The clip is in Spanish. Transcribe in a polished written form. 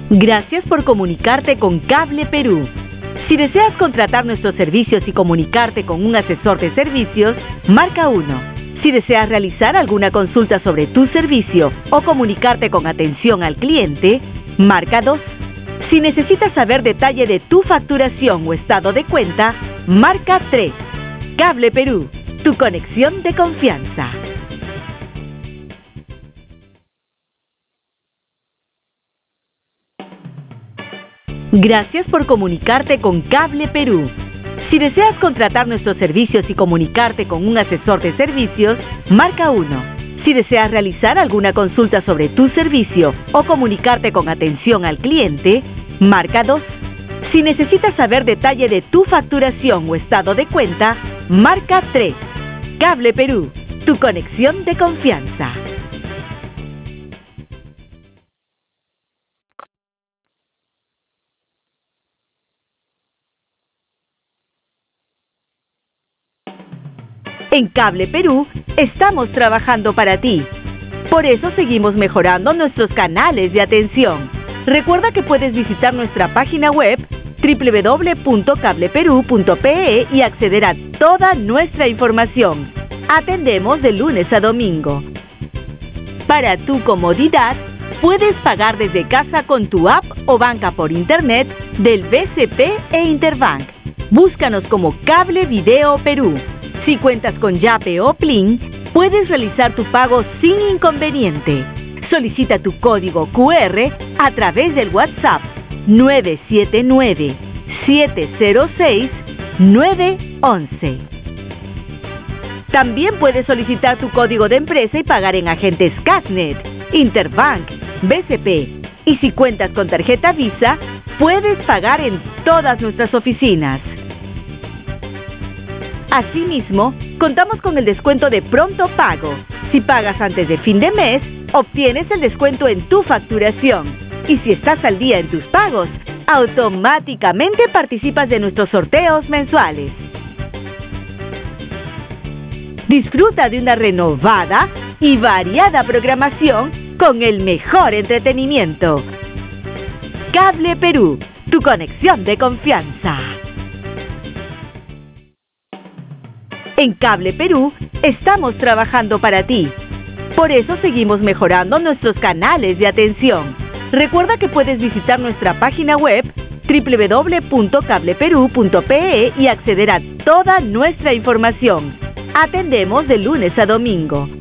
Gracias por comunicarte con Cable Perú. Si deseas contratar nuestros servicios y comunicarte con un asesor de servicios, marca 1. Si deseas realizar alguna consulta sobre tu servicio o comunicarte con atención al cliente, marca 2. Si necesitas saber detalle de tu facturación o estado de cuenta, marca 3. Cable Perú, tu conexión de confianza. Gracias por comunicarte con Cable Perú. Si deseas contratar nuestros servicios y comunicarte con un asesor de servicios, marca 1. Si deseas realizar alguna consulta sobre tu servicio o comunicarte con atención al cliente, marca 2. Si necesitas saber detalle de tu facturación o estado de cuenta, marca 3. Cable Perú, tu conexión de confianza. En Cable Perú estamos trabajando para ti. Por eso seguimos mejorando nuestros canales de atención. Recuerda que puedes visitar nuestra página web www.cableperú.pe y acceder a toda nuestra información. Atendemos de lunes a domingo. Para tu comodidad, puedes pagar desde casa con tu app o banca por internet del BCP e Interbank. Búscanos como Cable Video Perú. Si cuentas con Yape o Plin, puedes realizar tu pago sin inconveniente. Solicita tu código QR a través del WhatsApp 979-706-911. También puedes solicitar tu código de empresa y pagar en agentes Casnet, Interbank, BCP. Y si cuentas con tarjeta Visa, puedes pagar en todas nuestras oficinas. Asimismo, contamos con el descuento de pronto pago. Si pagas antes de fin de mes, obtienes el descuento en tu facturación. Y si estás al día en tus pagos, automáticamente participas de nuestros sorteos mensuales. Disfruta de una renovada y variada programación con el mejor entretenimiento. Cable Perú, tu conexión de confianza. En Cable Perú estamos trabajando para ti. Por eso seguimos mejorando nuestros canales de atención. Recuerda que puedes visitar nuestra página web www.cableperú.pe y acceder a toda nuestra información. Atendemos de lunes a domingo.